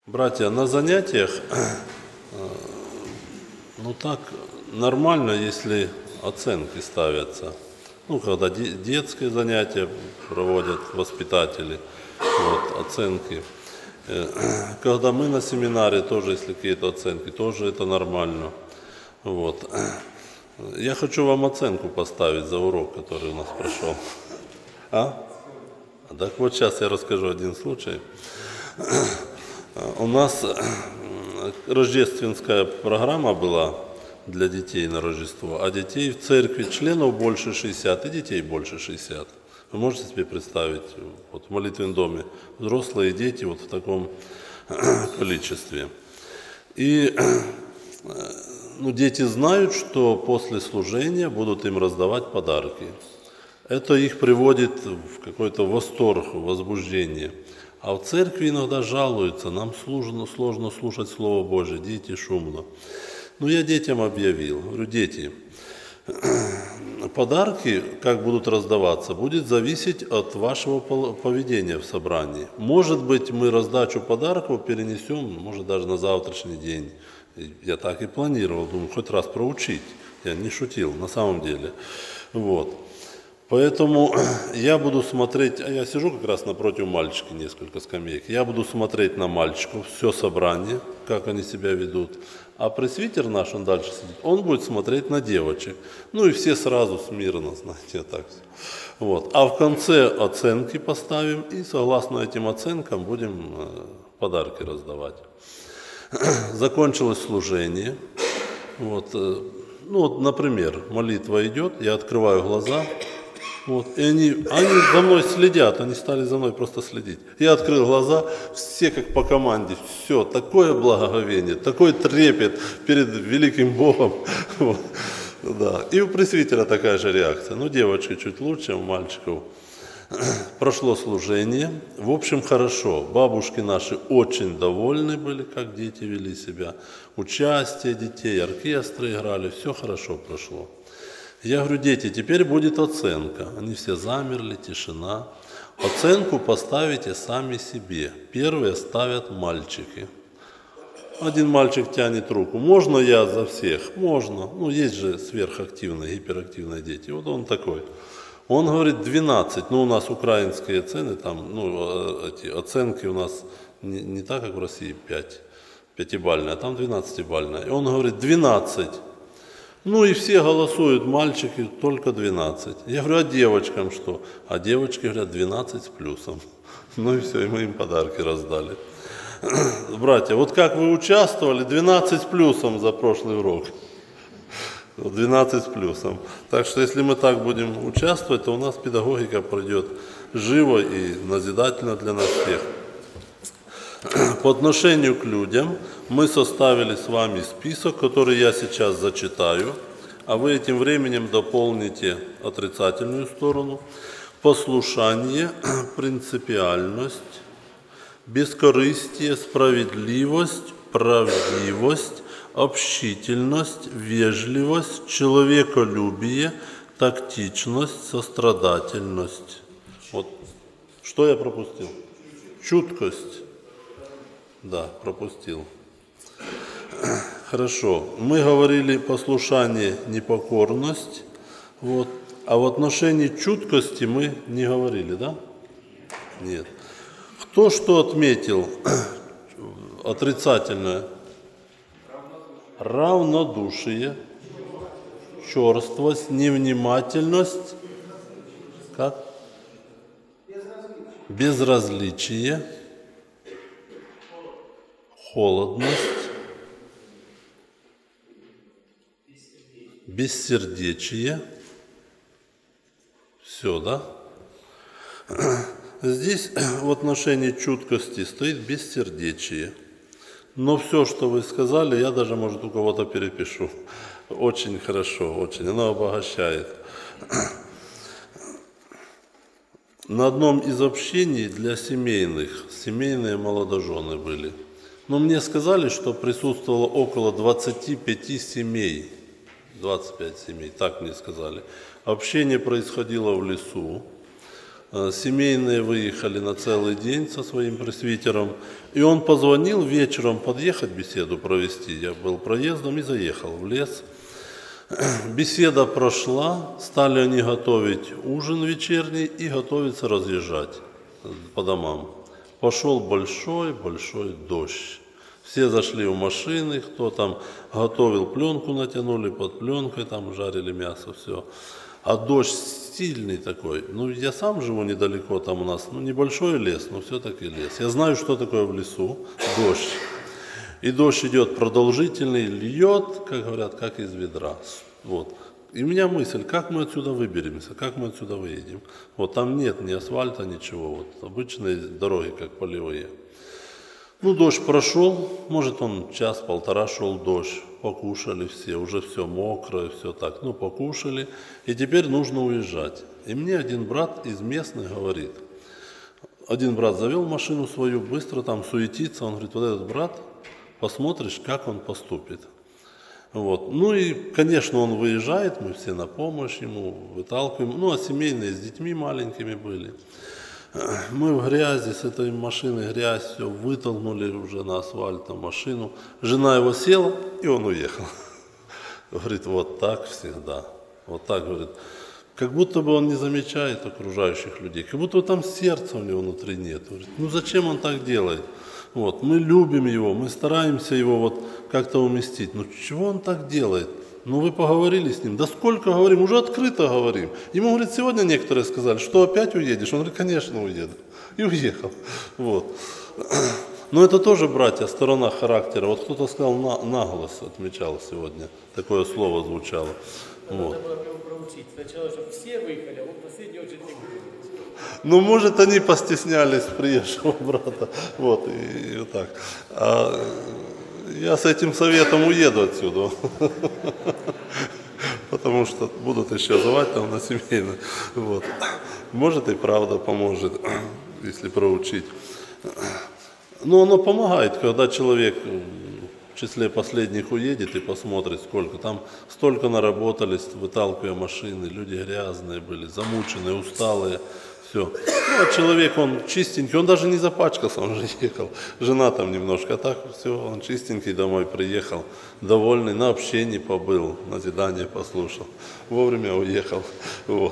Братья, на занятиях, так нормально, если оценки ставятся. Когда детские занятия проводят воспитатели, оценки. Когда мы на семинаре, тоже если какие-то оценки, тоже это нормально. Я хочу вам оценку поставить за урок, который у нас прошел. Так вот сейчас я расскажу один случай. У нас рождественская программа была для детей на Рождество, а детей в церкви членов больше 60 и детей больше 60. Вы можете себе представить, в молитвенном доме взрослые дети в таком количестве. И дети знают, что после служения будут им раздавать подарки. Это их приводит в какой-то восторг, возбуждение. А в церкви иногда жалуются, нам сложно слушать Слово Божие, дети шумно. Я детям объявил, говорю, дети, подарки, как будут раздаваться, будет зависеть от вашего поведения в собрании. Может быть, мы раздачу подарков перенесем, может, даже на завтрашний день. Я так и планировал, думаю, хоть раз проучить. Я не шутил, на самом деле. Поэтому я буду смотреть, я сижу как раз напротив мальчика, несколько скамеек, я буду смотреть на мальчиков, все собрание, как они себя ведут. А пресвитер наш, он дальше сидит, он будет смотреть на девочек. И все сразу смирно, знаете, так все. А в конце оценки поставим, и согласно этим оценкам будем подарки раздавать. Закончилось служение. Например, молитва идет, я открываю глаза. И они за мной следят, они стали за мной просто следить. Я открыл глаза, все как по команде, все, такое благоговение, такой трепет перед великим Богом. И у пресвитера такая же реакция. Девочки чуть лучше, у мальчиков. Прошло служение. В общем, хорошо. Бабушки наши очень довольны были, как дети вели себя. Участие детей, оркестры играли, все хорошо прошло. Я говорю, дети, теперь будет оценка. Они все замерли, тишина. Оценку поставите сами себе. Первые ставят мальчики. Один мальчик тянет руку. Можно я за всех? Можно. Есть же сверхактивные, гиперактивные дети. Он такой. Он говорит 12. У нас украинские цены, эти оценки у нас не так, как в России 5. 5-бальные, а там 12-бальные. И он говорит 12. И все голосуют, мальчики, только 12. Я говорю, а девочкам что? А девочки говорят, 12 с плюсом. И все, и мы им подарки раздали. Братья, как вы участвовали, 12 с плюсом за прошлый урок. 12 с плюсом. Так что, если мы так будем участвовать, то у нас педагогика пройдет живо и назидательно для нас всех. По отношению к людям мы составили с вами список, который я сейчас зачитаю, а вы этим временем дополните отрицательную сторону. Послушание, принципиальность, бескорыстие, справедливость, правдивость, общительность, вежливость, человеколюбие, тактичность, сострадательность. Что я пропустил? Чуткость. Да, пропустил. Хорошо. Мы говорили послушание, непокорность. А в отношении чуткости мы не говорили, да? Нет. Кто что отметил? Отрицательное. Равнодушие, черствость, невнимательность. Как? Безразличие. Холодность, бессердечие. Все, да? Здесь в отношении чуткости стоит бессердечие. Но все, что вы сказали, я даже, может, у кого-то перепишу. Очень хорошо, очень. Оно обогащает. На одном из общений для семейные молодожены были. Мне сказали, что присутствовало около 25 семей. 25 семей, так мне сказали. Общение происходило в лесу. Семейные выехали на целый день со своим пресвитером. И он позвонил вечером подъехать беседу провести. Я был проездом и заехал в лес. Беседа прошла, стали они готовить ужин вечерний и готовиться разъезжать по домам. Пошел большой дождь. Все зашли в машины, кто там готовил пленку, натянули под пленкой, там жарили мясо, все. А дождь сильный такой. Ну, я сам живу недалеко, там у нас, небольшой лес, но все-таки лес. Я знаю, что такое в лесу дождь. И дождь идет продолжительный, льет, как говорят, как из ведра. Вот. И у меня мысль, как мы отсюда выберемся, как мы отсюда выедем. Вот там нет ни асфальта, ничего. Вот обычные дороги, как полевые. Ну, дождь прошел, может он час-полтора шел дождь, покушали все, уже все мокрое, все так, покушали, и теперь нужно уезжать. И мне один брат из местных говорит, один брат завел машину свою, быстро там суетится, он говорит, вот этот брат, посмотришь, как он поступит. Вот. Ну и, конечно, он выезжает, мы все на помощь ему выталкиваем, а семейные с детьми маленькими были. Мы в грязи, с этой машины грязь, все, вытолкнули уже на асфальт машину. Жена его села, и он уехал. Говорит, вот так всегда. Вот так, говорит. Как будто бы он не замечает окружающих людей. Как будто бы там сердца у него внутри нет. Говорит, зачем он так делает? Вот, мы любим его, мы стараемся его вот как-то уместить. Чего он так делает? Вы поговорили с ним. Да сколько говорим, уже открыто говорим. Ему, говорит, сегодня некоторые сказали, что опять уедешь. Он говорит, конечно, уеду. И уехал. Вот. Но это тоже, братья, сторона характера. Вот кто-то сказал, наглость отмечал сегодня. Такое слово звучало. Вот. Надо было его проучить. Сначала, чтобы все выехали, а он в последнюю очередь не выехал. Может, они постеснялись приезжего брата. Вот, и вот так. Я с этим советом уеду отсюда, потому что будут еще звать там на семейную. Вот. Может и правда поможет, если проучить. Но оно помогает, когда человек в числе последних уедет и посмотрит, сколько. Там столько наработались, выталкивая машины, люди грязные были, замученные, усталые. Все. А человек, он чистенький, он даже не запачкался, он же ехал. Жена там немножко, а так все, он чистенький домой приехал, довольный, на общении побыл, назидание послушал, вовремя уехал. Вот.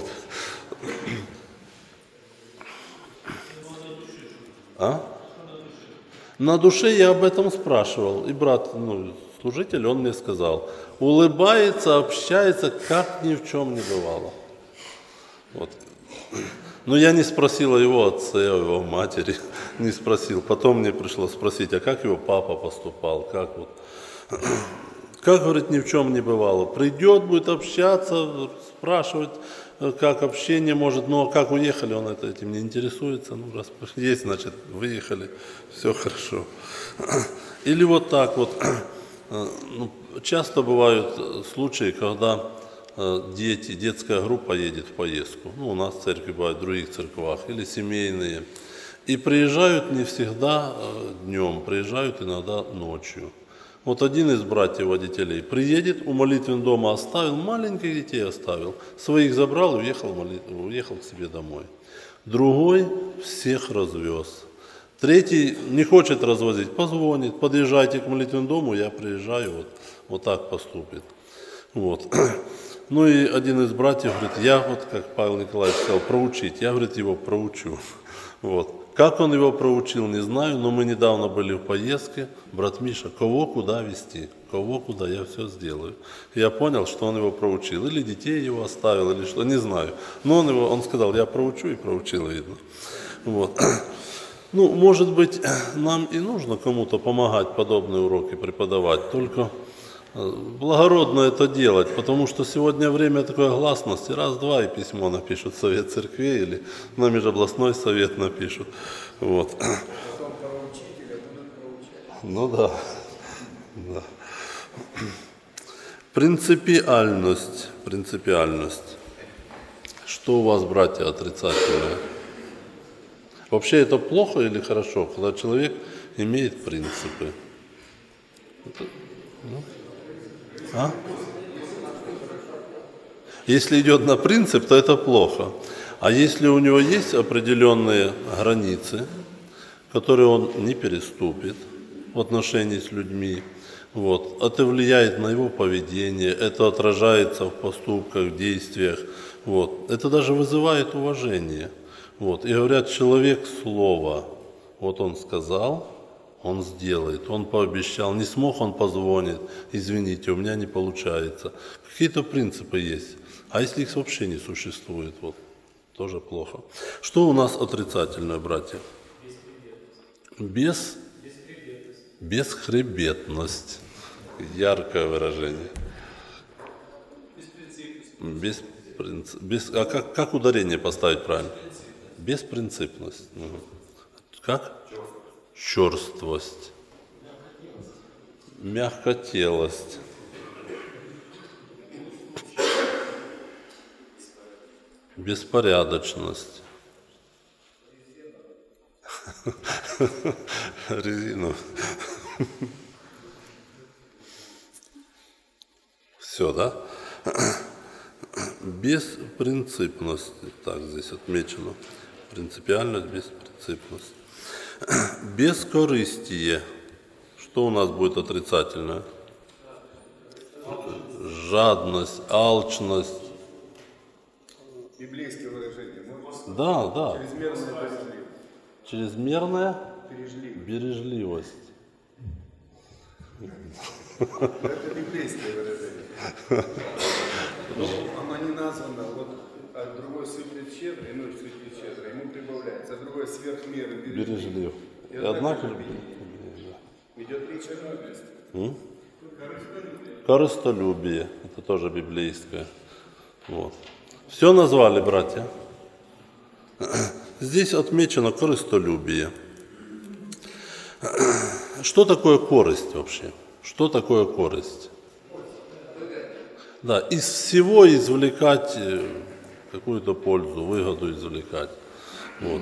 На душе я об этом спрашивал, и брат, служитель, он мне сказал, улыбается, общается, как ни в чем не бывало. Вот. Но я не спросил о его отце, о его матери, не спросил. Потом мне пришлось спросить, а как его папа поступал, как вот. Как, говорит, ни в чем не бывало. Придет, будет общаться, спрашивать, как общение может, но как уехали, он этим не интересуется. Раз есть, значит, выехали, все хорошо. Или вот так вот. Часто бывают случаи, когда детская группа едет в поездку. У нас в церкви бывает, в других церквах, или семейные. И приезжают не всегда днем, приезжают иногда ночью. Вот один из братьев-водителей приедет, у молитвен дома оставил, маленьких детей оставил, своих забрал и уехал к себе домой. Другой всех развез. Третий не хочет развозить, позвонит, подъезжайте к молитвенному дому, я приезжаю, вот так поступит. Вот. И один из братьев говорит, я как Павел Николаевич сказал, проучить, я, говорит, его проучу. Вот. Как он его проучил, не знаю, но мы недавно были в поездке, брат Миша, кого куда везти, кого куда, я все сделаю. Я понял, что он его проучил, или детей его оставил, или что, не знаю. Но он сказал, я проучу, и проучил, видно. Вот. Может быть, нам и нужно кому-то помогать подобные уроки преподавать, только благородно это делать, потому что сегодня время такой гласности, раз-два и письмо напишут в Совет Церквей или на Межобластной совет напишут. Вот. Потом проучителя будут проучать. Да. Принципиальность. Что у вас, братья, отрицательное? Вообще это плохо или хорошо, когда человек имеет принципы? Если идет на принцип, то это плохо. А если у него есть определенные границы, которые он не переступит в отношении с людьми, вот, это влияет на его поведение, это отражается в поступках, в действиях, вот, это даже вызывает уважение. Вот, и говорят, человек слова, вот он сказал, он сделает, он пообещал, не смог, он позвонит, извините, у меня не получается. Какие-то принципы есть, а если их вообще не существует, вот, тоже плохо. Что у нас отрицательное, братья? Бесхребетность. Яркое выражение. А как ударение поставить правильно? Беспринципность. Как? Черствость. Мягкотелость. Беспорядочность. Резину. Все, да? Беспринципность. Так, здесь отмечено. Принципиальность, беспринципность. Бескорыстие. Что у нас будет отрицательное? Жадность, алчность. Библейское выражение. Да, да. Чрезмерная Бережливость. Это библейское выражение. Но оно не названо. Вот а другой сыплет щедро, иной сыплет щедро, ему прибавляется, а другой сверх меры Бережлив. И однако идет речь о мудрости. корыстолюбие. Это тоже библейское. Вот. Все назвали, братья. Здесь отмечено корыстолюбие. Что такое корость вообще? Что такое корость? Да, из всего извлекать какую-то пользу, выгоду извлекать. Вот.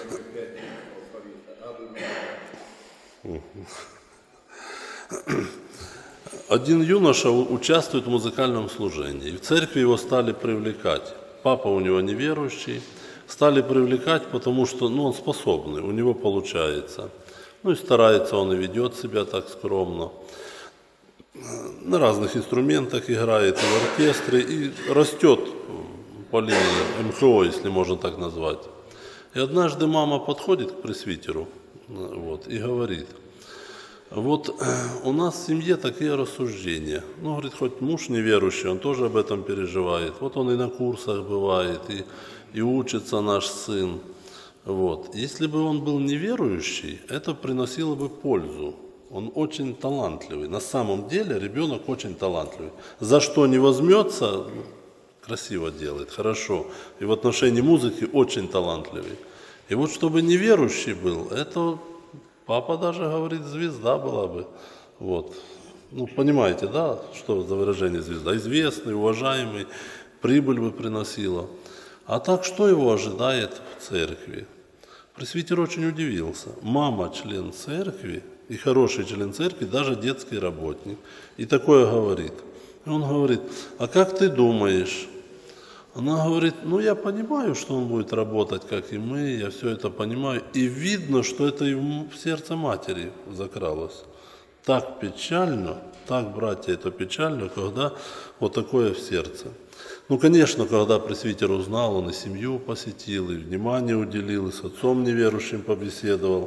Один юноша участвует в музыкальном служении, и в церкви его стали привлекать. Папа у него неверующий, стали привлекать, потому что он способный, у него получается. И старается он и ведет себя так скромно. На разных инструментах играет, и в оркестре, и растет по линии МХО, если можно так назвать. И однажды мама подходит к пресвитеру и говорит: вот у нас в семье такие рассуждения. Говорит, хоть муж неверующий, он тоже об этом переживает. Вот он и на курсах бывает, и учится наш сын. Если бы он был неверующий, это приносило бы пользу. Он очень талантливый. На самом деле ребенок очень талантливый. За что не возьмется, красиво делает, хорошо. И в отношении музыки очень талантливый. И вот чтобы неверующий был, это папа даже говорит, звезда была бы. Понимаете, да, что за выражение звезда? Известный, уважаемый, прибыль бы приносила. А так что его ожидает в церкви? Пресвитер очень удивился. Мама член церкви, и хороший член церкви, даже детский работник. И такое говорит. И он говорит: а как ты думаешь? Она говорит: я понимаю, что он будет работать, как и мы, я все это понимаю. И видно, что это и в сердце матери закралось. Так печально, так, братья, это печально, когда вот такое в сердце. Конечно, когда пресвитер узнал, он и семью посетил, и внимание уделил, и с отцом неверующим побеседовал.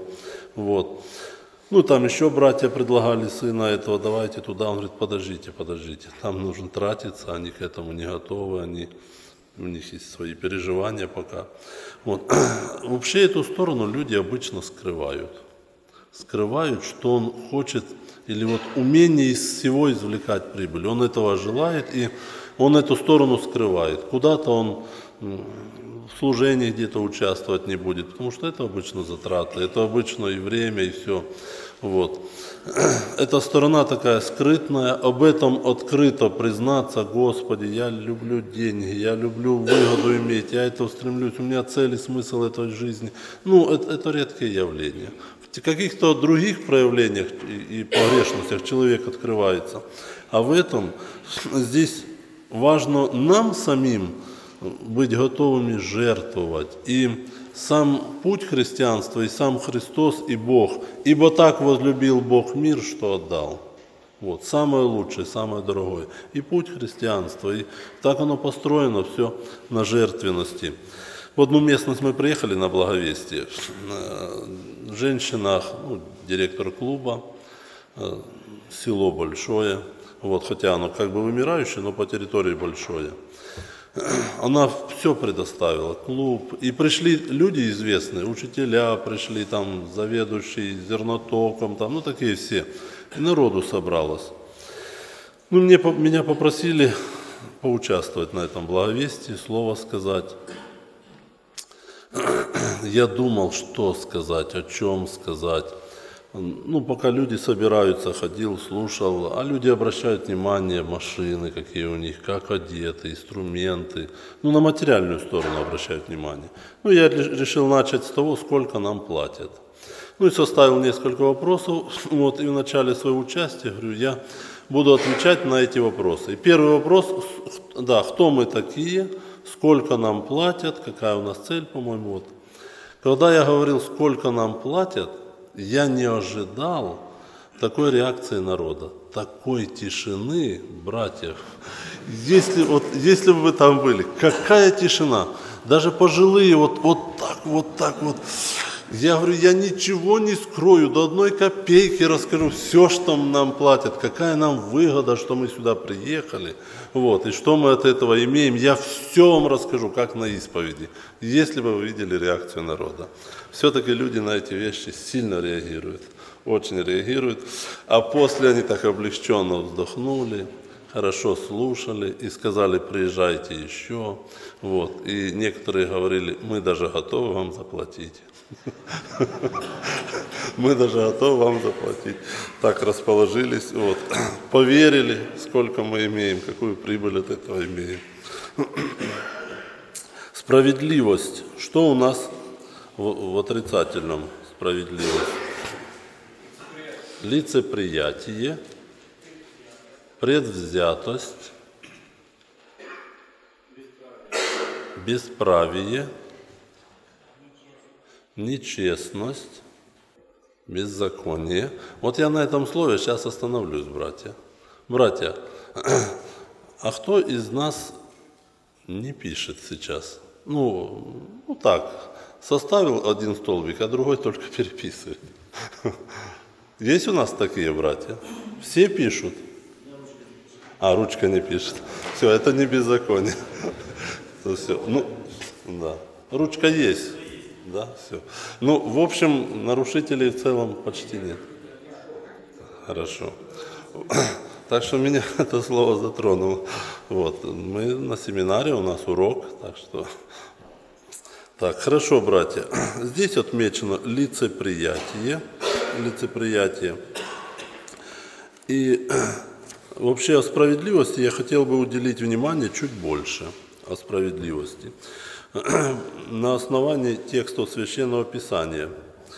Там еще братья предлагали сына этого, давайте туда. Он говорит: подождите, там нужно тратиться, они к этому не готовы, у них есть свои переживания пока. Вообще эту сторону люди обычно скрывают. Скрывают, что он хочет, или умение из всего извлекать прибыль. Он этого желает, и он эту сторону скрывает. Куда-то он в служении где-то участвовать не будет, потому что это обычно затраты, это обычно и время, и все. Эта сторона такая скрытная, об этом открыто признаться: Господи, я люблю деньги, я люблю выгоду иметь, я этого стремлюсь, у меня цель и смысл этой жизни. Это редкие явления. В каких-то других проявлениях и погрешностях человек открывается. А в этом здесь важно нам самим быть готовыми жертвовать. И сам путь христианства, и сам Христос, и Бог. Ибо так возлюбил Бог мир, что отдал. Вот, самое лучшее, самое дорогое. И путь христианства, и так оно построено все на жертвенности. В одну местность мы приехали на Благовестие. Женщина, директор клуба, село большое, вот, хотя оно как бы вымирающее, но по территории большое. Она все предоставила, клуб. И пришли люди известные, учителя пришли, там, заведующие зернотоком, там, такие все. И народу собралось. Меня попросили поучаствовать на этом благовестии, слово сказать. Я думал, что сказать, о чем сказать. Пока люди собираются, ходил, слушал, а люди обращают внимание, машины какие у них, как одеты, инструменты. На материальную сторону обращают внимание. Я решил начать с того, сколько нам платят. И составил несколько вопросов, и в начале своего участия, говорю, я буду отвечать на эти вопросы. И первый вопрос, кто мы такие, сколько нам платят, какая у нас цель, по-моему, Когда я говорил, сколько нам платят, я не ожидал такой реакции народа, такой тишины, братьев. Если бы вы там были, какая тишина, даже пожилые вот так. Я говорю, я ничего не скрою, до одной копейки расскажу все, что нам платят, какая нам выгода, что мы сюда приехали, и что мы от этого имеем. Я все вам расскажу, как на исповеди, если бы вы видели реакцию народа. Все-таки люди на эти вещи сильно реагируют, очень реагируют, а после они так облегченно вздохнули, хорошо слушали и сказали, приезжайте еще. И некоторые говорили, мы даже готовы вам заплатить. Мы даже готовы вам заплатить. Так расположились, поверили, сколько мы имеем, какую прибыль от этого имеем. Справедливость. Что у нас в отрицательном справедливость? Лицеприятие, предвзятость, бесправие, нечестность, беззаконие. Я на этом слове сейчас остановлюсь, братья. Братья, а кто из нас не пишет сейчас? Так, составил один столбик, а другой только переписывает. Есть у нас такие братья? Все пишут? А, ручка не пишет. Все, это не беззаконие. Все. Да. Ручка есть. Да, все. В общем, нарушителей в целом почти нет. Хорошо. Так что меня это слово затронуло. Мы на семинаре, у нас урок, так что... Так, хорошо, братья. Здесь отмечено лицеприятие. И вообще о справедливости я хотел бы уделить внимание чуть больше. О справедливости. На основании текстов Священного Писания.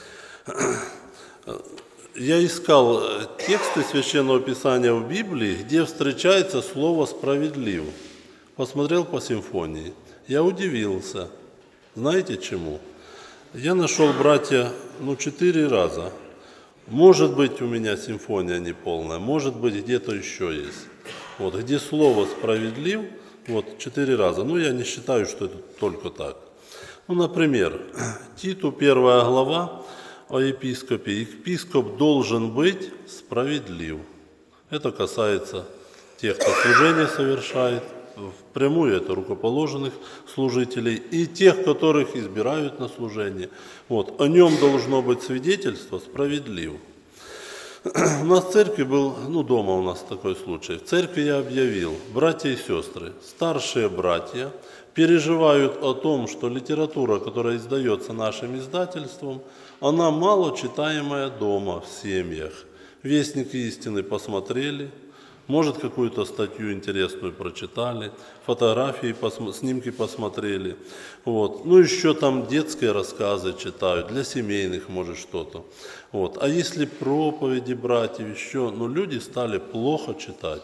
Я искал тексты Священного Писания в Библии, где встречается слово «справедлив». Посмотрел по симфонии. Я удивился. Знаете чему? Я нашел, братья, 4 раза. Может быть, у меня симфония не полная, может быть, где-то еще есть. Где слово «справедлив», 4 раза. Я не считаю, что это только так. Например, Титу 1 глава о епископе. Епископ должен быть справедлив. Это касается тех, кто служение совершает, впрямую это рукоположенных служителей и тех, которых избирают на служение. О нем должно быть свидетельство справедлив. У нас в церкви был, дома у нас такой случай. В церкви я объявил, братья и сестры, старшие братья переживают о том, что литература, которая издается нашим издательством, она мало читаемая дома в семьях. Вестники истины посмотрели, может, какую-то статью интересную прочитали, фотографии, снимки посмотрели. Еще там детские рассказы читают, для семейных, может, что-то. А если проповеди братьев еще, люди стали плохо читать.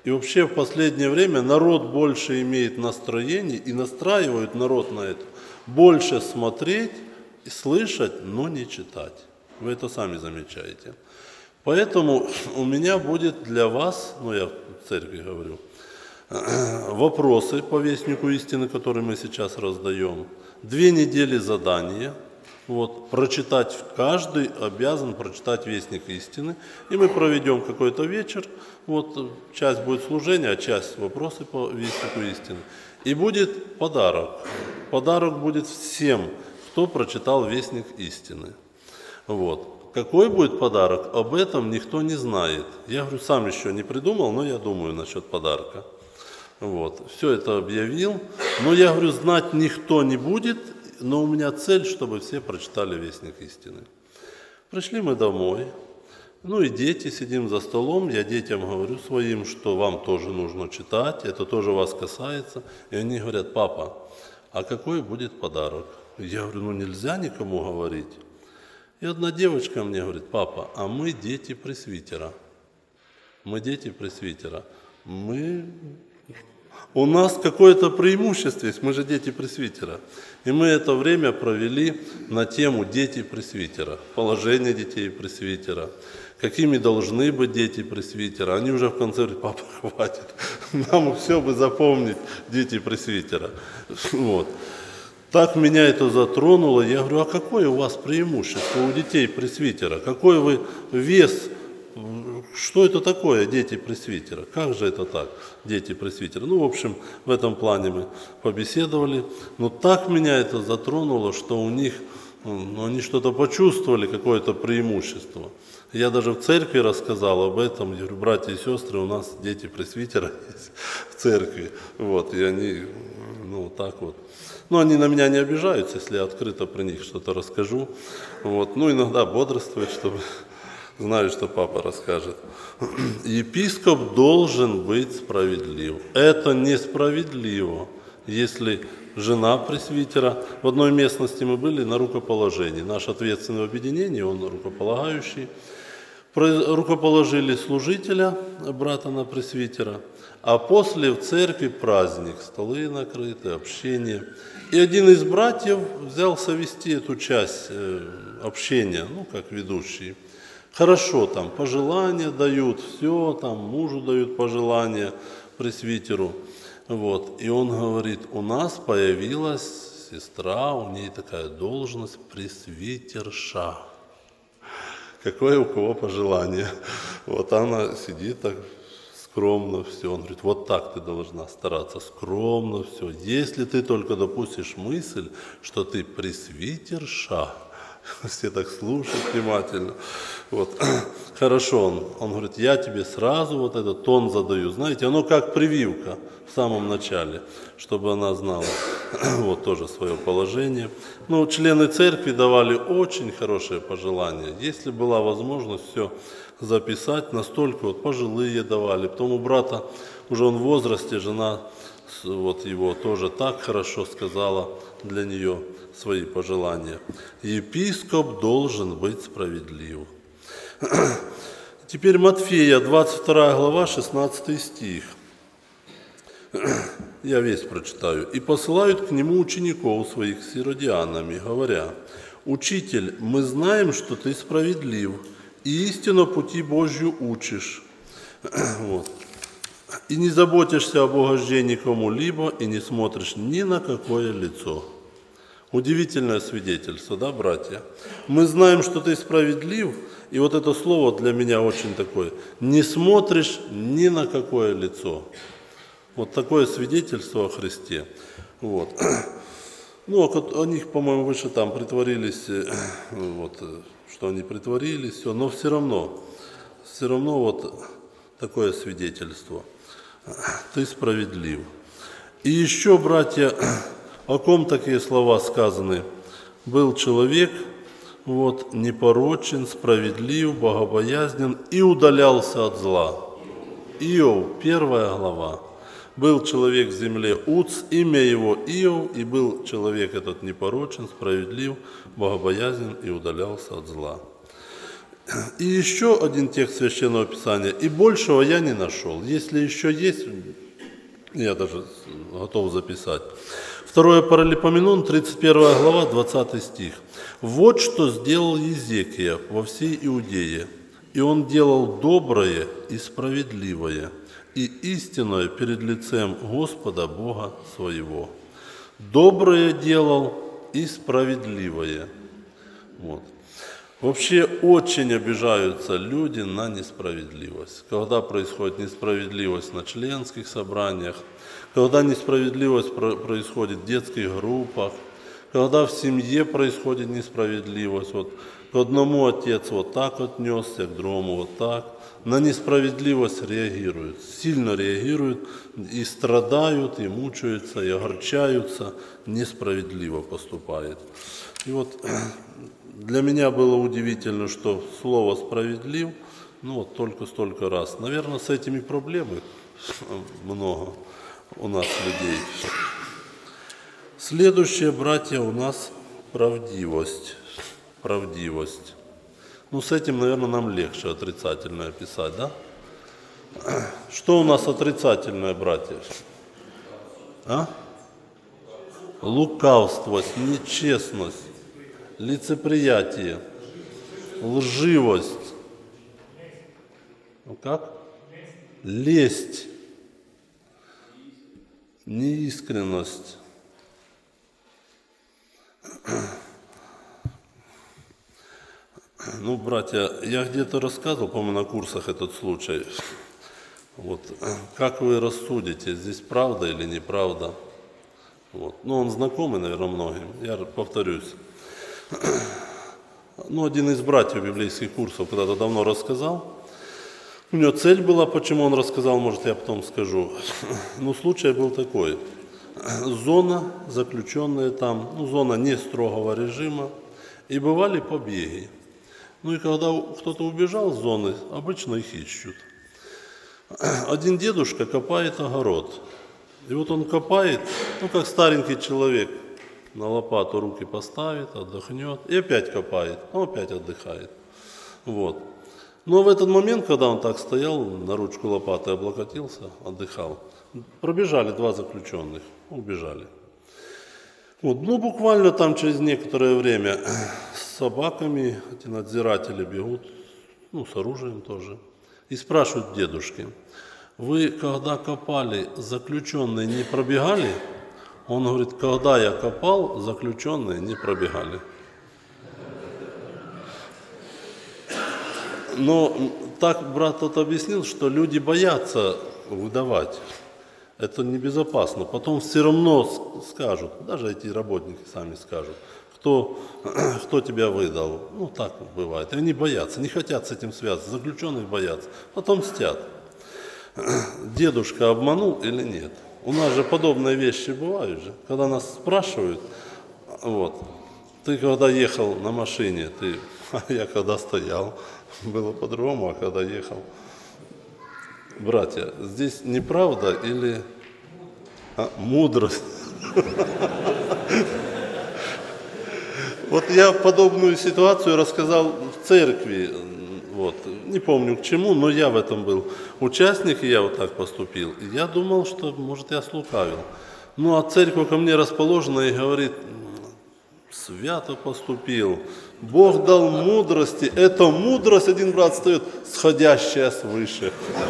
И вообще в последнее время народ больше имеет настроение и настраивают народ на это. Больше смотреть и слышать, но не читать. Вы это сами замечаете. Поэтому у меня будет для вас, я в церкви говорю, вопросы по Вестнику истины, которые мы сейчас раздаем. 2 недели задания. Прочитать, каждый обязан прочитать Вестник истины. И мы проведем какой-то вечер. Часть будет служения, а часть вопросы по Вестнику истины. И будет подарок. Подарок будет всем, кто прочитал Вестник истины. Какой будет подарок, об этом никто не знает. Я говорю, сам еще не придумал, но я думаю насчет подарка. Все это объявил. Но я говорю, знать никто не будет, но у меня цель, чтобы все прочитали Вестник истины. Пришли мы домой. И дети, сидим за столом, я детям говорю своим, что вам тоже нужно читать, это тоже вас касается. И они говорят, папа, а какой будет подарок? Я говорю, нельзя никому говорить. И одна девочка мне говорит, папа, а мы дети пресвитера. Мы дети пресвитера. У нас какое-то преимущество есть, мы же дети пресвитера. И мы это время провели на тему дети пресвитера, положение детей пресвитера, какими должны быть дети пресвитера. Они уже в конце говорят, папа, хватит, нам все бы запомнить дети пресвитера. Так меня это затронуло. Я говорю, а какое у вас преимущество у детей пресвитера? Какой вы вес? Что это такое, дети пресвитера? Как же это так, дети пресвитера? В общем, в этом плане мы побеседовали. Но так меня это затронуло, что у них, они что-то почувствовали, какое-то преимущество. Я даже в церкви рассказал об этом. Я говорю, братья и сестры, у нас дети пресвитера есть в церкви. И они, так вот. Они на меня не обижаются, если я открыто про них что-то расскажу. Иногда бодрствуют, чтобы знали, что папа расскажет. Епископ должен быть справедлив. Это несправедливо, если жена пресвитера. В одной местности мы были на рукоположении. Наш ответственный в объединении, он рукополагающий. Рукоположили служителя, брата на пресвитера, а после в церкви праздник, столы накрыты, общение. И один из братьев взялся вести эту часть общения, как ведущий. Хорошо, там пожелания дают, все, там мужу дают пожелания пресвитеру. И он говорит, у нас появилась сестра, у ней такая должность пресвитерша. Какое у кого пожелание? Она сидит так скромно все. Он говорит, вот так ты должна стараться, скромно все. Если ты только допустишь мысль, что ты пресвитерша, все так слушают внимательно. Хорошо, он говорит, я тебе сразу этот тон задаю. Знаете, оно как прививка в самом начале, чтобы она знала тоже свое положение. Члены церкви давали очень хорошие пожелания. Если была возможность все записать, настолько пожилые давали. Потом у брата, уже он в возрасте, жена его тоже так хорошо сказала для нее свои пожелания. Епископ должен быть справедлив. Теперь Матфея, 22 глава, 16 стих. Я весь прочитаю. «И посылают к нему учеников своих с иродианами, говоря, «Учитель, мы знаем, что ты справедлив, и истинно пути Божью учишь, и не заботишься об угождении кому-либо, и не смотришь ни на какое лицо». Удивительное свидетельство, да, братья? Мы знаем, что ты справедлив, и это слово для меня очень такое. Не смотришь ни на какое лицо. Такое свидетельство о Христе. О них, по-моему, выше там притворились, что они притворились, но все равно такое свидетельство. Ты справедлив. И еще, братья, о ком такие слова сказаны? Был человек, непорочен, справедлив, богобоязнен и удалялся от зла. Иов, 1 глава. Был человек в земле Уц, имя его Иов, и был человек этот непорочен, справедлив, богобоязнен и удалялся от зла. И еще один текст Священного Писания, и большего я не нашел. Если еще есть, я даже готов записать. 2 Паралипоменон, 31 глава, 20 стих. «Вот что сделал Езекия во всей Иудее, и он делал доброе и справедливое, и истинное перед лицем Господа Бога своего». Доброе делал и справедливое. Вот. Вообще очень обижаются люди на несправедливость. Когда происходит несправедливость на членских собраниях, когда несправедливость происходит в детских группах, когда в семье происходит несправедливость. Вот к одному отец вот так отнесся, к другому вот так. На несправедливость реагируют, сильно реагируют и страдают, и мучаются, и огорчаются, несправедливо поступает. И вот для меня было удивительно, что слово «справедлив» вот только столько раз. Наверное, с этими проблемы много у нас людей. Следующее, братья, у нас правдивость. Правдивость. С этим, наверное, нам легче отрицательное писать, да? Что у нас отрицательное, братья? Лукавство, нечестность, лицеприятие, лживость. Как? Лесть, неискренность. Братья, я где-то рассказывал, по-моему, на курсах этот случай. Вот. Как вы рассудите, здесь правда или неправда? Вот. Он знакомый, наверное, многим. Я повторюсь. Один из братьев библейских курсов когда-то давно рассказал. У него цель была, почему он рассказал, может, я потом скажу. Случай был такой. Зона, заключенная там, зона не строгого режима, и бывали побеги. И когда кто-то убежал с зоны, обычно их ищут. Один дедушка копает огород. И вот он копает, как старенький человек, на лопату руки поставит, отдохнет, и опять копает, опять отдыхает. Вот. Но в этот момент, когда он так стоял, на ручку лопаты облокотился, отдыхал, пробежали два заключенных, убежали. Вот. Буквально там через некоторое время с собаками эти надзиратели бегут, с оружием тоже, и спрашивают дедушки: вы когда копали, заключенные не пробегали? Он говорит: когда я копал, заключенные не пробегали. Но так брат тот объяснил, что люди боятся выдавать. Это небезопасно. Потом все равно скажут, даже эти работники сами скажут, кто тебя выдал. Так бывает. И они боятся, не хотят с этим связаться. Заключенные боятся. Потом мстят. Дедушка обманул или нет? У нас же подобные вещи бывают же. Когда нас спрашивают, ты когда ехал на машине, я когда стоял, было по-другому, а когда ехал. Братья, здесь неправда или мудрость? Вот я подобную ситуацию рассказал в церкви, не помню к чему, но я в этом был участник, и я вот так поступил. И я думал, что, может, я слукавил. А церковь ко мне расположена и говорит: свято поступил, Бог дал мудрости. Эта мудрость, один брат встает, сходящая свыше.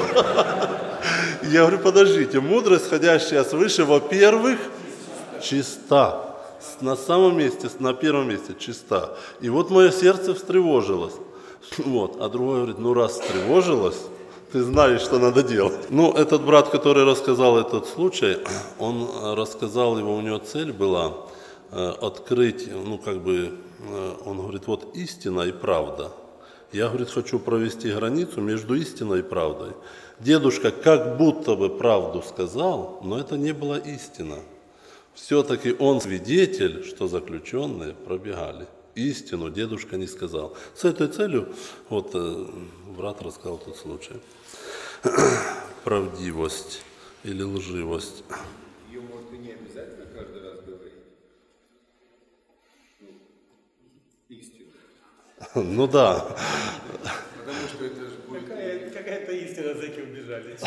Я говорю: подождите, мудрость, сходящая свыше, во-первых, чиста. На самом месте, на первом месте чиста. И вот мое сердце встревожилось. А другой говорит: раз встревожилось, ты знаешь, что надо делать. Этот брат, который рассказал этот случай, он рассказал его, у него цель была открыть, он говорит: вот истина и правда. Я, говорит, хочу провести границу между истиной и правдой. Дедушка как будто бы правду сказал, но это не была истина. Все-таки он свидетель, что заключенные пробегали. Истину дедушка не сказал. С этой целью, брат рассказал тот случай. Правдивость или лживость. Ее, может, и не обязательно каждый раз говорить. Истину. Да. какая-то истина, зэки убежали.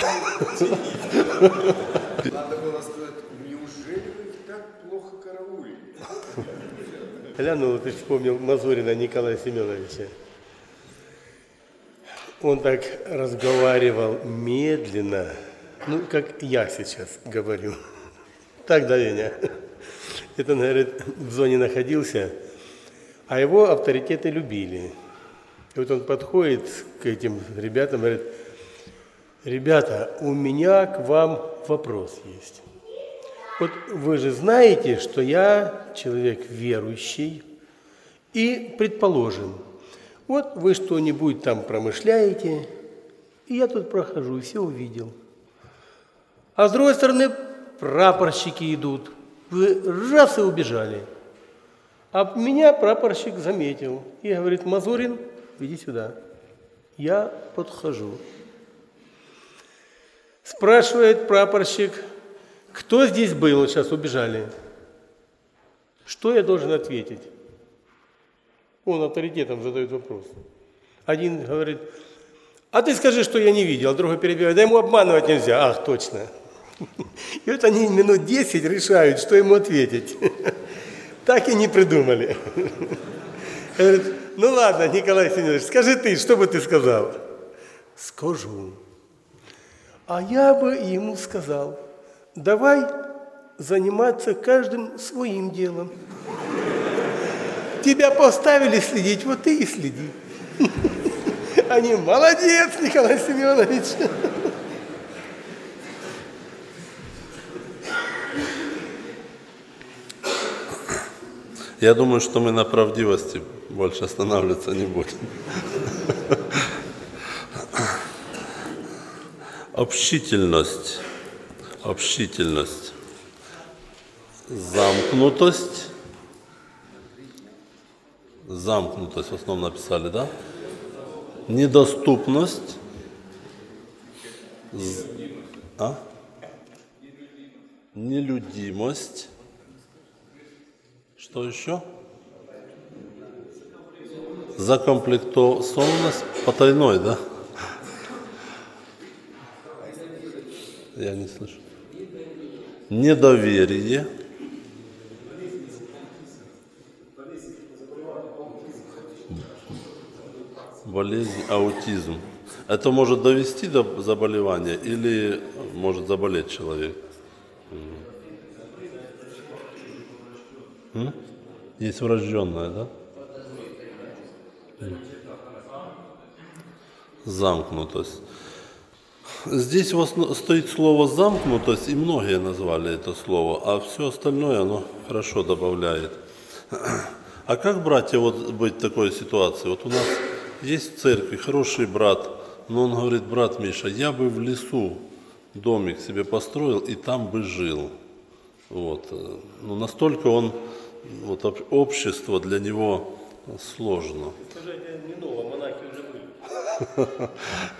Надо было сказать, неужели вы их так плохо караулили? Глянул, ты вспомнил Мазурина Николая Семеновича. Он так разговаривал медленно, ну, как я сейчас говорю. Так, да, Веня? Это, он, говорит, в зоне находился, а его авторитеты любили. И вот он подходит к этим ребятам и говорит: ребята, у меня к вам вопрос есть. Вот вы же знаете, что я человек верующий, и, предположим, вот вы что-нибудь там промышляете, и я тут прохожу, и все увидел. А с другой стороны, прапорщики идут. Вы раз и убежали. А меня прапорщик заметил и говорит: Мазурин, иди сюда. Я подхожу. Спрашивает прапорщик: кто здесь был? Вот сейчас убежали. Что я должен ответить? Он авторитетом задает вопрос. Один говорит: а ты скажи, что я не видел. А другой перебивает: да ему обманывать нельзя. Ах, точно. И вот они минут 10 решают, что ему ответить. Так и не придумали. Говорит: ну ладно, Николай Семенович, скажи ты, что бы ты сказал? Скажу. А я бы ему сказал: давай заниматься каждым своим делом. Тебя поставили следить, вот ты и следи. Они: молодец, Николай Семенович. Я думаю, что мы на правдивости больше останавливаться не будем. Общительность, замкнутость в основном написали, да? Недоступность, нелюдимость, что еще? Закомплектованность, потайной, да? Я не слышу. Недоверие. Болезнь, аутизм. Это может довести до заболевания или может заболеть человек? Есть врожденное, да? Замкнутость. Здесь стоит слово «замкнутость», и многие назвали это слово, а все остальное оно хорошо добавляет. А как, братья, вот быть в такой ситуации? Вот у нас есть в церкви хороший брат, но он говорит: брат Миша, я бы в лесу домик себе построил и там бы жил. Вот. Ну, настолько он, вот, общество для него сложно. Скажите, не ново, монахи уже были.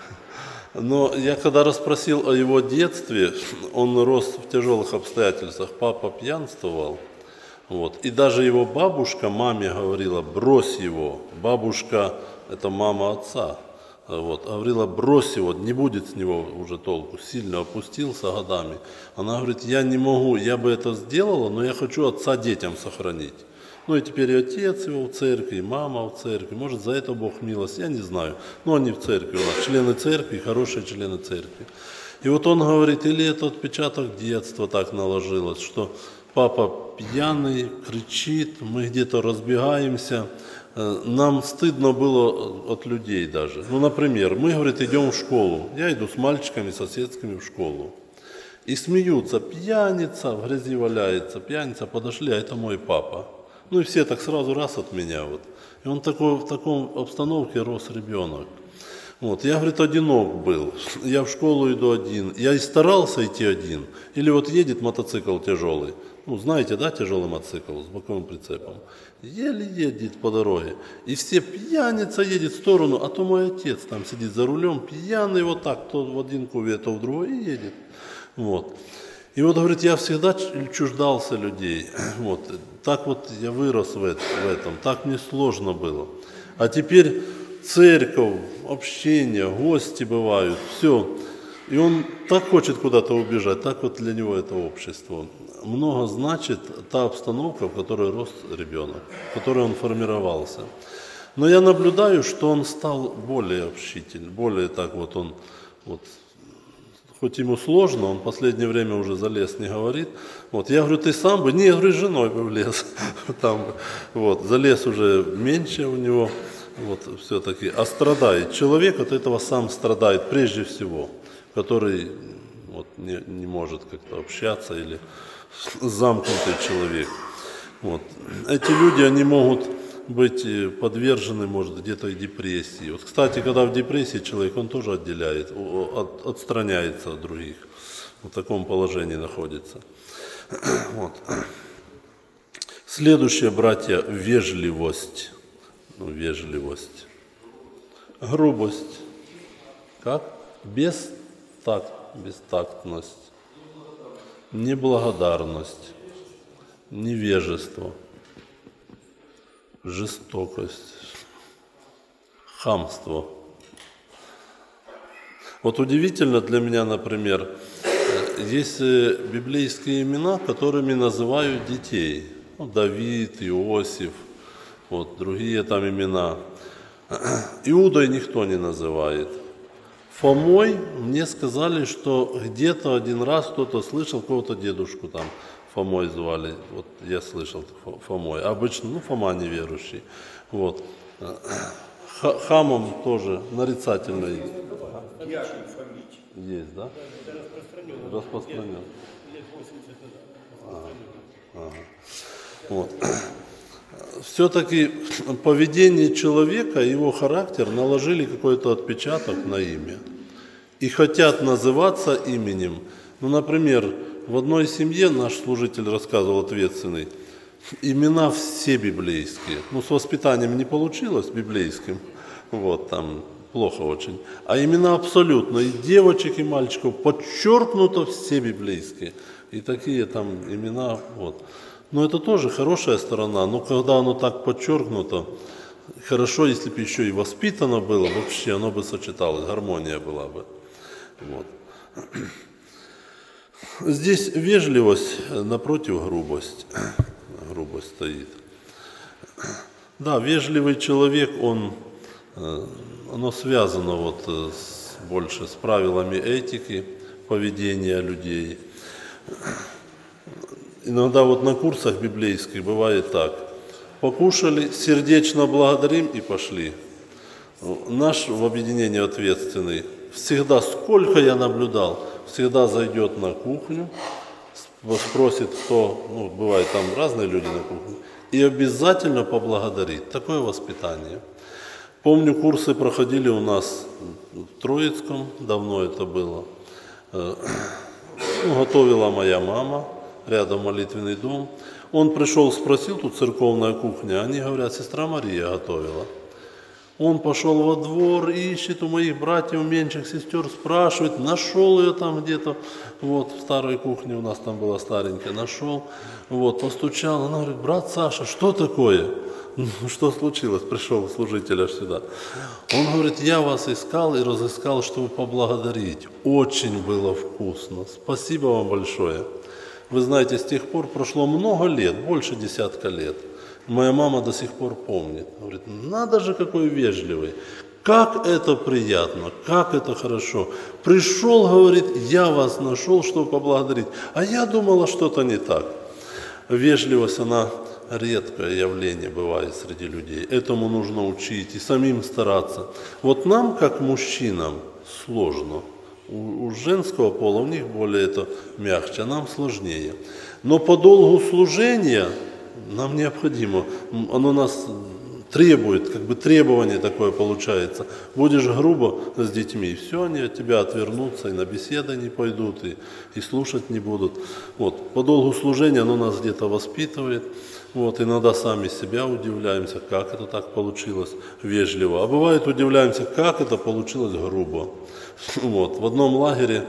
Но я когда расспросил о его детстве, он рос в тяжелых обстоятельствах, папа пьянствовал, вот, и даже его бабушка маме говорила: брось его. Бабушка – это мама отца, вот, говорила: брось его, не будет с него уже толку, сильно опустился годами. Она говорит: я не могу, я бы это сделала, но я хочу отца детям сохранить. Ну и теперь и отец его в церкви, и мама в церкви. Может, за это Бог милость, я не знаю. Но они в церкви у нас, члены церкви, хорошие члены церкви. И вот он говорит: или это отпечаток детства так наложилось, что папа пьяный, кричит, мы где-то разбегаемся. Нам стыдно было от людей даже. Ну, например, мы, говорит, идем в школу. Я иду с мальчиками соседскими в школу. И смеются: пьяница, в грязи валяется, пьяница, подошли, а это мой папа. Ну и все так сразу раз от меня. Вот. И он в таком обстановке рос ребенок. Вот. Я, говорит, одинок был. Я в школу иду один. Я и старался идти один. Или вот едет мотоцикл тяжелый. Ну, знаете, да, тяжелый мотоцикл с боковым прицепом. Еле едет по дороге. И все: пьяница едет в сторону, а то мой отец там сидит за рулем, пьяный вот так, то в один кувет, то в другой, и едет. Вот. И вот, говорит, я всегда чуждался людей. Вот. Так вот я вырос в этом, так мне сложно было. А теперь церковь, общение, гости бывают, все. И он так хочет куда-то убежать, так вот для него это общество. Много значит та обстановка, в которой рос ребенок, в которой он формировался. Но я наблюдаю, что он стал более общительным, более так вот он, вот, хоть ему сложно, он в последнее время уже за лес не говорит. Вот, я говорю, ты сам бы, не, я говорю, с женой бы в лес. Там, вот, за лес уже меньше у него, вот, все-таки, а страдает. Человек от этого сам страдает прежде всего, который вот, не может как-то общаться или замкнутый человек. Вот. Эти люди, они могут быть подвержены, может, где-то и депрессии. Вот, кстати, когда в депрессии человек, он тоже отделяет, отстраняется от других. В таком положении находится. Вот. Следующее, братья, вежливость. Ну, вежливость. Грубость. Как? Бестактность. Неблагодарность. Невежество. Жестокость, хамство. Вот удивительно для меня, например, есть библейские имена, которыми называют детей. Ну, Давид, Иосиф, вот, другие там имена. Иудой никто не называет. Фомой мне сказали, что где-то один раз кто-то слышал, кого-то дедушку там Фомой звали, вот я слышал Фомой, обычно, Фома неверующий, вот. Хамом тоже нарицательный. Есть, да? Распространен. Вот. Все-таки поведение человека, его характер наложили какой-то отпечаток на имя. И хотят называться именем. Ну, например, в одной семье наш служитель рассказывал, ответственный, имена все библейские. Ну, с воспитанием не получилось библейским, вот, там плохо очень. А имена абсолютно, и девочек, и мальчиков, подчеркнуто все библейские. И такие там имена, вот. Но это тоже хорошая сторона, но когда оно так подчеркнуто, хорошо, если бы еще и воспитано было, вообще оно бы сочеталось, гармония была бы. Вот. Здесь вежливость, напротив грубость. Грубость стоит. Да, вежливый человек, оно связано вот больше с правилами этики, поведения людей. Иногда вот на курсах библейских бывает так. Покушали, сердечно благодарим и пошли. Наш в объединении ответственный всегда, сколько я наблюдал, всегда зайдет на кухню, спросит, кто, бывает там разные люди на кухне, и обязательно поблагодарит. Такое воспитание. Помню, курсы проходили у нас в Троицком, давно это было. Готовила моя мама, рядом молитвенный дом. Он пришел, спросил, тут церковная кухня, они говорят, сестра Мария готовила. Он пошел во двор, ищет у моих братьев, меньших сестер, спрашивает, нашел ее там где-то, вот, в старой кухне у нас там была старенькая, нашел, вот, постучал, она говорит, брат Саша, что такое? Что случилось? Пришел служитель аж сюда. Он говорит, я вас искал и разыскал, чтобы поблагодарить. Очень было вкусно, спасибо вам большое. Вы знаете, с тех пор прошло много лет, больше 10 лет. Моя мама до сих пор помнит. Говорит, надо же, какой вежливый. Как это приятно, как это хорошо. Пришел, говорит, я вас нашел, чтобы поблагодарить. А я думала, что-то не так. Вежливость, она редкое явление бывает среди людей. Этому нужно учить и самим стараться. Вот нам, как мужчинам, сложно. У женского пола у них более это мягче, а нам сложнее. Но по долгу служения нам необходимо, оно нас требует, как бы требование такое получается. Будешь грубо с детьми, все, они от тебя отвернутся, и на беседы не пойдут, и слушать не будут. Вот. По долгу служения оно нас где-то воспитывает. Вот. Иногда сами себя удивляемся, как это так получилось вежливо. А бывает удивляемся, как это получилось грубо. Вот. В одном лагере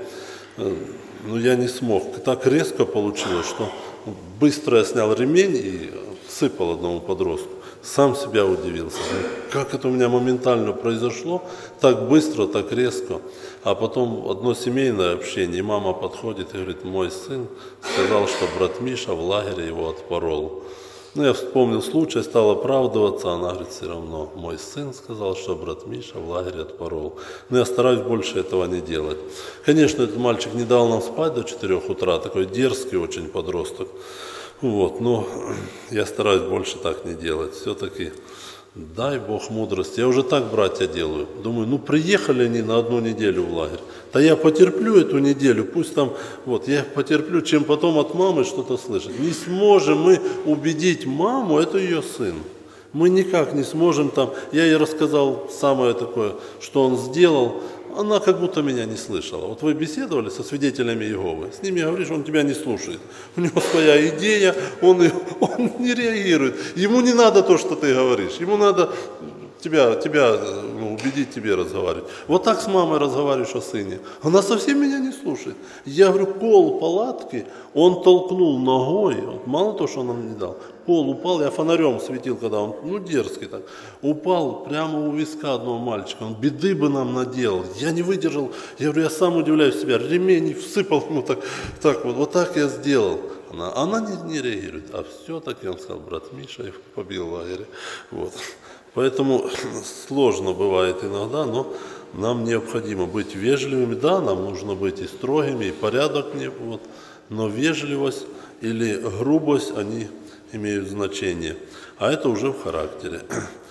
я не смог. Так резко получилось, что быстро я снял ремень и всыпал одному подростку. Сам себя удивился. Как это у меня моментально произошло, так быстро, так резко. А потом одно семейное общение, и мама подходит и говорит: мой сын сказал, что брат Миша в лагере его отпорол. Ну, я вспомнил случай, стал оправдываться, она говорит: все равно, мой сын сказал, что брат Миша в лагере отпорол. Но я стараюсь больше этого не делать. Конечно, этот мальчик не дал нам спать до 4 утра, такой дерзкий очень подросток. Вот, но я стараюсь больше так не делать. Все-таки дай Бог мудрости. Я уже так, братья, делаю. Думаю, ну приехали они на 1 неделю в лагерь. Да я потерплю эту неделю, пусть там, вот, я потерплю, чем потом от мамы что-то слышать. Не сможем мы убедить маму, это ее сын. Мы никак не сможем там, я ей рассказал самое такое, что он сделал, она как будто меня не слышала. Вот вы беседовали со свидетелями Иеговы, с ними говоришь, он тебя не слушает. У него своя идея, он не реагирует. Ему не надо то, что ты говоришь, ему надо тебя убедить тебе разговаривать. Вот так с мамой разговариваешь о сыне. Она совсем меня не слушает. Я говорю, пол палатки он толкнул ногой, вот, мало то, что он нам не дал. Пол упал, я фонарем светил, когда он, дерзкий так, упал прямо у виска одного мальчика, он беды бы нам наделал. Я не выдержал, я говорю, я сам удивляюсь себя, ремень всыпал ему так вот так я сделал. Она не реагирует, а все-таки он сказал, брат Миша, и побил в лагере. Вот. Поэтому сложно бывает иногда, но нам необходимо быть вежливыми. Да, нам нужно быть и строгими, и порядок, вот, но вежливость или грубость, они имеют значение. А это уже в характере.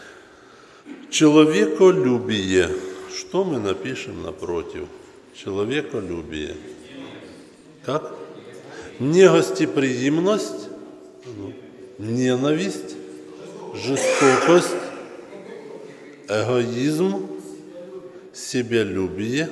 Человеколюбие. Что мы напишем напротив? Человеколюбие. Как? Негостеприимность, ненависть, жестокость, эгоизм, себялюбие.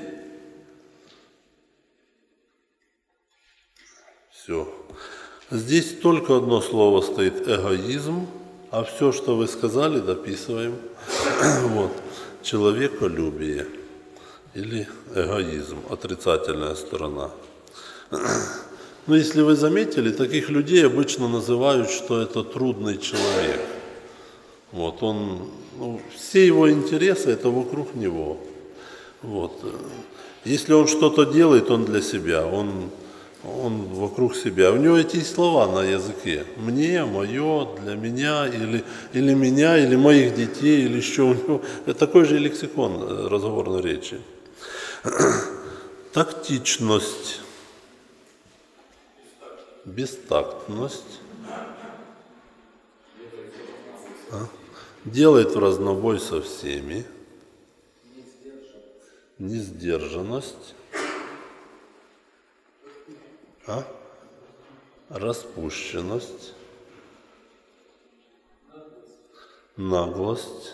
Все. Здесь только одно слово стоит — эгоизм, а все, что вы сказали, дописываем. Вот. Человеколюбие или эгоизм, отрицательная сторона. Но если вы заметили, таких людей обычно называют, что это трудный человек. Вот, все его интересы – это вокруг него. Вот. Если он что-то делает, он для себя, он вокруг себя. У него эти слова на языке. Мне, мое, для меня, или меня, или моих детей, или еще у него. Это такой же лексикон разговорной речи. Тактичность. Бестактность. Делает в разнобой со всеми. Несдержанность. Распущенность. Наглость.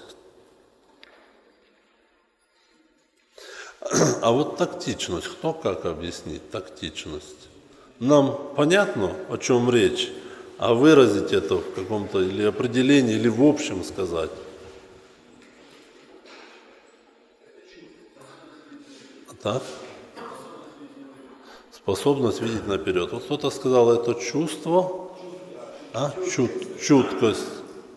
А вот тактичность. Кто как объяснить тактичность? Нам понятно, о чем речь, а выразить это в каком-то или определении, или в общем сказать. Так? Способность видеть наперед. Вот кто-то сказал, это чувство, чуткость.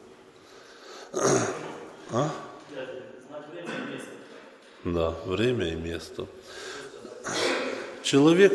Да, время и место. Человек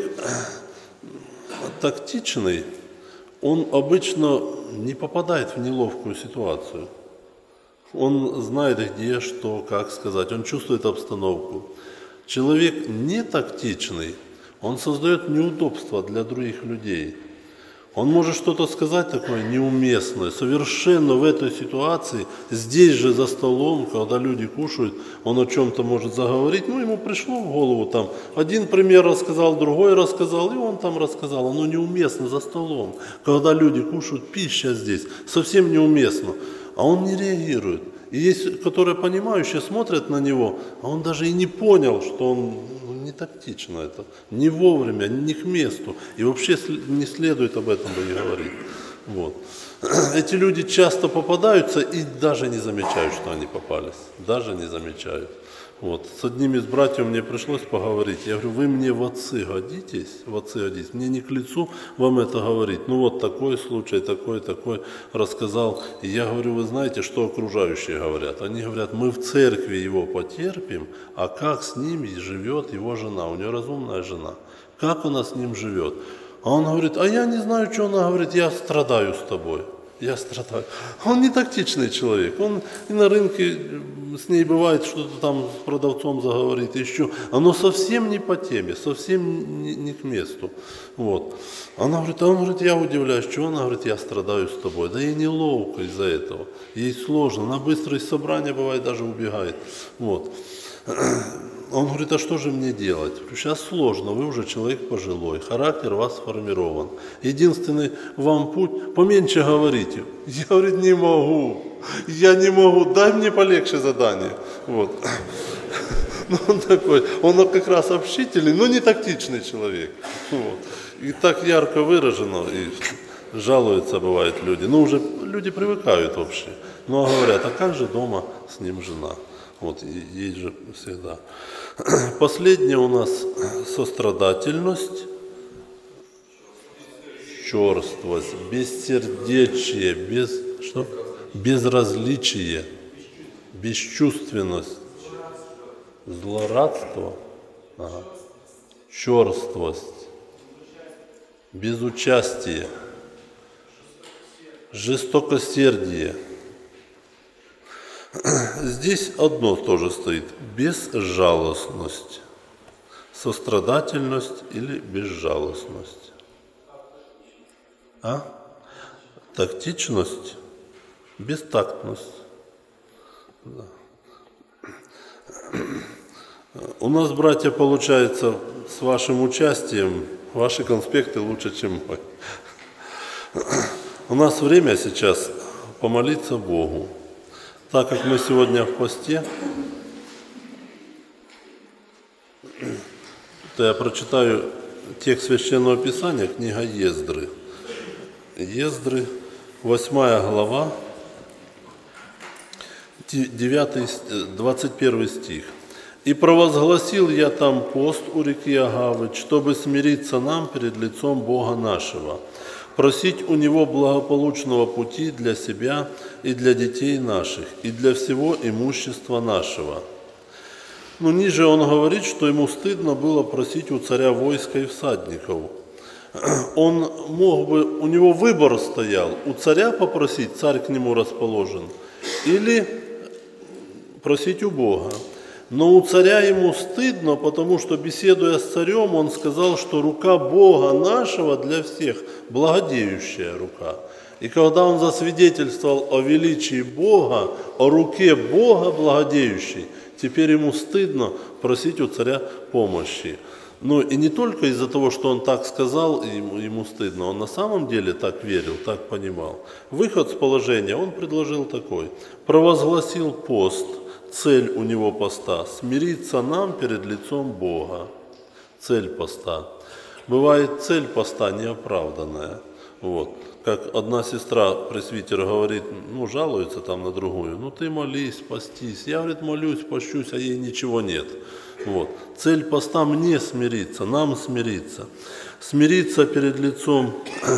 тактичный, он обычно не попадает в неловкую ситуацию. Он знает, где, что, как сказать, он чувствует обстановку. Человек не тактичный, он создает неудобства для других людей. Он может что-то сказать такое неуместное, совершенно в этой ситуации, здесь же за столом, когда люди кушают, он о чем-то может заговорить, ему пришло в голову там, один пример рассказал, другой рассказал, и он там рассказал, оно неуместно за столом, когда люди кушают, пища здесь, совсем неуместно, а он не реагирует. И есть, которые понимающие смотрят на него, а он даже и не понял, что он не тактично это, не вовремя, не к месту. И вообще не следует об этом и говорить. Вот. Эти люди часто попадаются и даже не замечают, что они попались. Даже не замечают. Вот. С одним из братьев мне пришлось поговорить. Я говорю, вы мне в отцы годитесь, мне не к лицу вам это говорить. Ну вот такой случай, такой, рассказал. И я говорю, вы знаете, что окружающие говорят? Они говорят, мы в церкви его потерпим, а как с ним живет его жена? У него разумная жена. Как она с ним живет? А он говорит, а я не знаю, что она говорит, я страдаю с тобой. Я страдаю. Он не тактичный человек. Он и на рынке с ней бывает что-то там с продавцом заговорит, еще. Оно совсем не по теме, совсем не к месту. Вот. Она говорит, а он говорит, я удивляюсь, что она говорит, я страдаю с тобой. Да ей неловко из-за этого. Ей сложно. Она быстро из собрания бывает даже убегает. Вот. Он говорит, а что же мне делать? Сейчас сложно, вы уже человек пожилой, характер у вас сформирован. Единственный вам путь, поменьше говорите. Я, говорит, не могу, дай мне полегче задание. Вот. Ну, он такой, он как раз общительный, но не тактичный человек. Вот. И так ярко выражено, и жалуются бывают люди. Ну, уже люди привыкают вообще. Ну, а говорят, а как же дома с ним жена? Вот, есть же всегда. Последнее у нас сострадательность, черствость, бессердечие, безразличие, бесчувственность, злорадство, черствость, безучастие, жестокосердие. Здесь одно тоже стоит – безжалостность, сострадательность или безжалостность. Тактичность, бестактность. Да. У нас, братья, получается, с вашим участием, ваши конспекты лучше, чем мой. У нас время сейчас помолиться Богу. Так как мы сегодня в посте, то я прочитаю текст Священного Писания, книга Ездры. Ездры, 8 глава, 21 стих. «И провозгласил я там пост у реки Агавы, чтобы смириться нам перед лицом Бога нашего, просить у Него благополучного пути для себя и для детей наших, и для всего имущества нашего». Но ниже он говорит, что ему стыдно было просить у царя войска и всадников. Он мог бы, у него выбор стоял, у царя попросить, царь к нему расположен, или просить у Бога. Но у царя ему стыдно, потому что, беседуя с царем, он сказал, что рука Бога нашего для всех благодеющая рука. И когда он засвидетельствовал о величии Бога, о руке Бога благодеющей, теперь ему стыдно просить у царя помощи. Ну и не только из-за того, что он так сказал, ему стыдно, он на самом деле так верил, так понимал. Выход с положения он предложил такой: провозгласил пост. Цель у него поста – смириться нам перед лицом Бога. Цель поста. Бывает цель поста неоправданная. Вот. Как одна сестра пресвитера говорит, жалуется там на другую, ты молись, постись. Я, говорит, молюсь, пощусь, а ей ничего нет. Вот. Цель поста мне смириться, нам смириться. Смириться перед лицом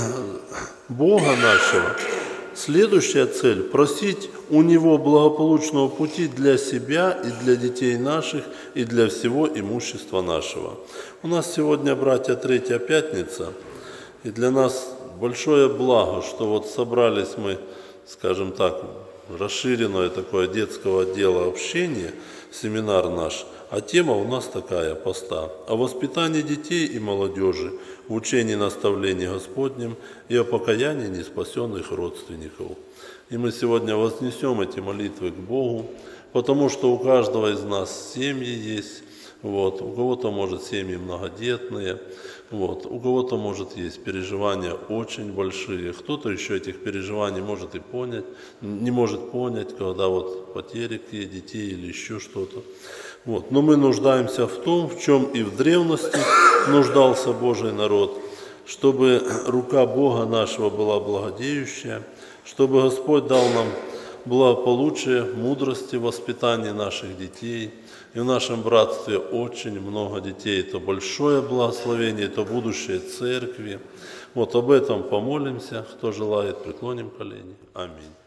Бога нашего. Следующая цель – просить у Него благополучного пути для себя и для детей наших, и для всего имущества нашего. У нас сегодня, братья, Третья Пятница, и для нас большое благо, что вот собрались мы, скажем так, расширенное такое детского отдела общения, семинар наш, а тема у нас такая, поста, о воспитании детей и молодежи, в учении наставлений Господнем и о покаянии неспасенных родственников. И мы сегодня вознесем эти молитвы к Богу, потому что у каждого из нас семьи есть, вот, у кого-то, может, семьи многодетные, вот, у кого-то, может, есть переживания очень большие, кто-то еще этих переживаний может и понять, не может понять, когда вот потери детей или еще что-то. Вот. Но мы нуждаемся в том, в чем и в древности нуждался Божий народ, чтобы рука Бога нашего была благодеющая, чтобы Господь дал нам благополучия, мудрости в воспитании наших детей. И в нашем братстве очень много детей. Это большое благословение, это будущее церкви. Вот об этом помолимся. Кто желает, преклоним колени. Аминь.